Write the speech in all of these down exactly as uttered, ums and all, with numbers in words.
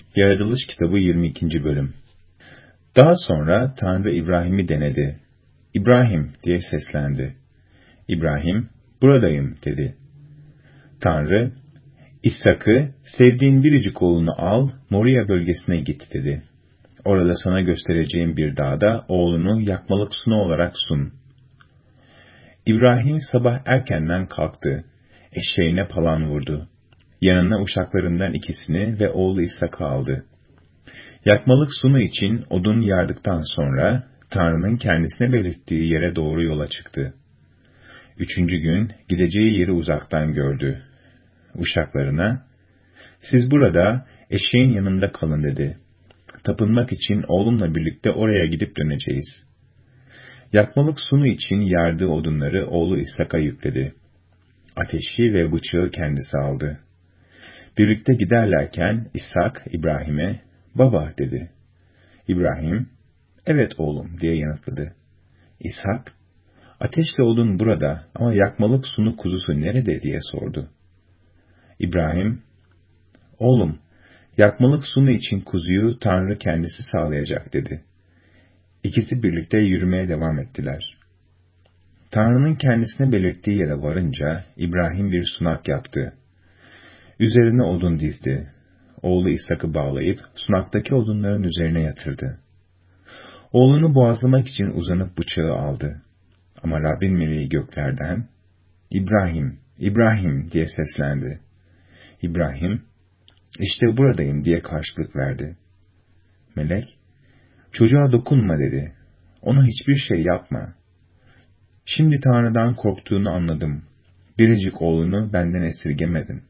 Yaratılış kitabı yirmi ikinci bölüm. Daha sonra Tanrı İbrahim'i denedi. İbrahim diye seslendi. İbrahim, buradayım dedi. Tanrı, İshak'ı sevdiğin biricik oğlunu al, Moria bölgesine git dedi. Orada sana göstereceğim bir dağda oğlunu yakmalık sunu olarak sun. İbrahim sabah erkenden kalktı. Eşeğine palan vurdu. Yanına uşaklarından ikisini ve oğlu İshak'ı aldı. Yakmalık sunu için odun yardıktan sonra Tanrı'nın kendisine belirttiği yere doğru yola çıktı. Üçüncü gün gideceği yeri uzaktan gördü. Uşaklarına, siz burada eşeğin yanında kalın dedi. Tapınmak için oğlumla birlikte oraya gidip döneceğiz. Yakmalık sunu için yardığı odunları oğlu İshak'a yükledi. Ateşi ve bıçağı kendisi aldı. Birlikte giderlerken İshak İbrahim'e, baba dedi. İbrahim, evet oğlum diye yanıtladı. İshak, ateşle odun burada ama yakmalık sunu kuzusu nerede diye sordu. İbrahim, oğlum, yakmalık sunu için kuzuyu Tanrı kendisi sağlayacak dedi. İkisi birlikte yürümeye devam ettiler. Tanrı'nın kendisine belirttiği yere varınca İbrahim bir sunak yaptı. Üzerine odun dizdi. Oğlu İshak'ı bağlayıp sunaktaki odunların üzerine yatırdı. Oğlunu boğazlamak için uzanıp bıçağı aldı. Ama Rabbin meleği göklerden, İbrahim, İbrahim diye seslendi. İbrahim, işte buradayım diye karşılık verdi. Melek, çocuğa dokunma dedi. Ona hiçbir şey yapma. Şimdi Tanrı'dan korktuğunu anladım. Biricik oğlunu benden esirgemedin.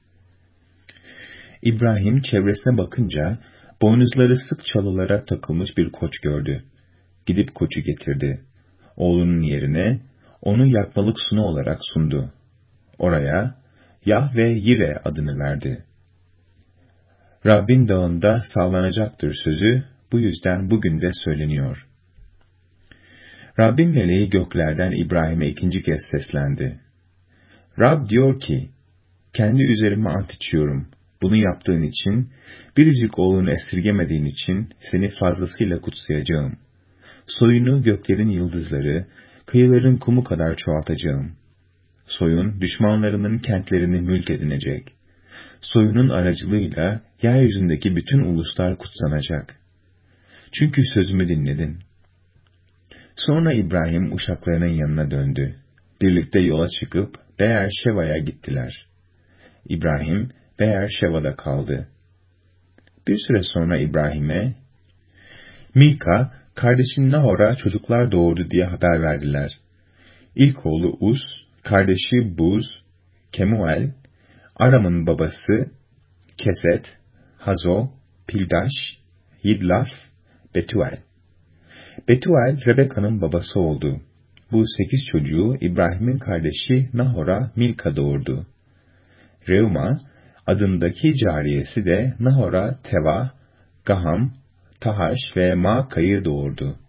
İbrahim çevresine bakınca boynuzları sık çalılara takılmış bir koç gördü. Gidip koçu getirdi. Oğlunun yerine onu yakmalık sunu olarak sundu. Oraya Yahve Yire adını verdi. Rabbin dağında sağlanacaktır sözü bu yüzden bugün de söyleniyor. Rabbin meleği göklerden İbrahim'e ikinci kez seslendi. Rab diyor ki, kendi üzerime ant içiyorum. Bunu yaptığın için, biricik oğlunu esirgemediğin için seni fazlasıyla kutsayacağım. Soyunu göklerin yıldızları, kıyıların kumu kadar çoğaltacağım. Soyun düşmanlarının kentlerini mülk edinecek. Soyunun aracılığıyla yeryüzündeki bütün uluslar kutsanacak. Çünkü sözümü dinledin. Sonra İbrahim uşaklarının yanına döndü. Birlikte yola çıkıp Beer Şeva'ya gittiler. İbrahim Beer Şeva'da kaldı. Bir süre sonra İbrahim'e, Milka, kardeşin Nahor'a çocuklar doğurdu diye haber verdiler. İlk oğlu Uz, kardeşi Buz, Kemuel, Aram'ın babası, Keset, Hazo, Pildaş, Yidlaf, Betuel. Betuel, Rebeka'nın babası oldu. Bu sekiz çocuğu İbrahim'in kardeşi Nahor'a Milka doğurdu. Reuma adındaki cariyesi de Nahor'a Teva, Gaham, Tahaş ve Maaka'yı doğurdu.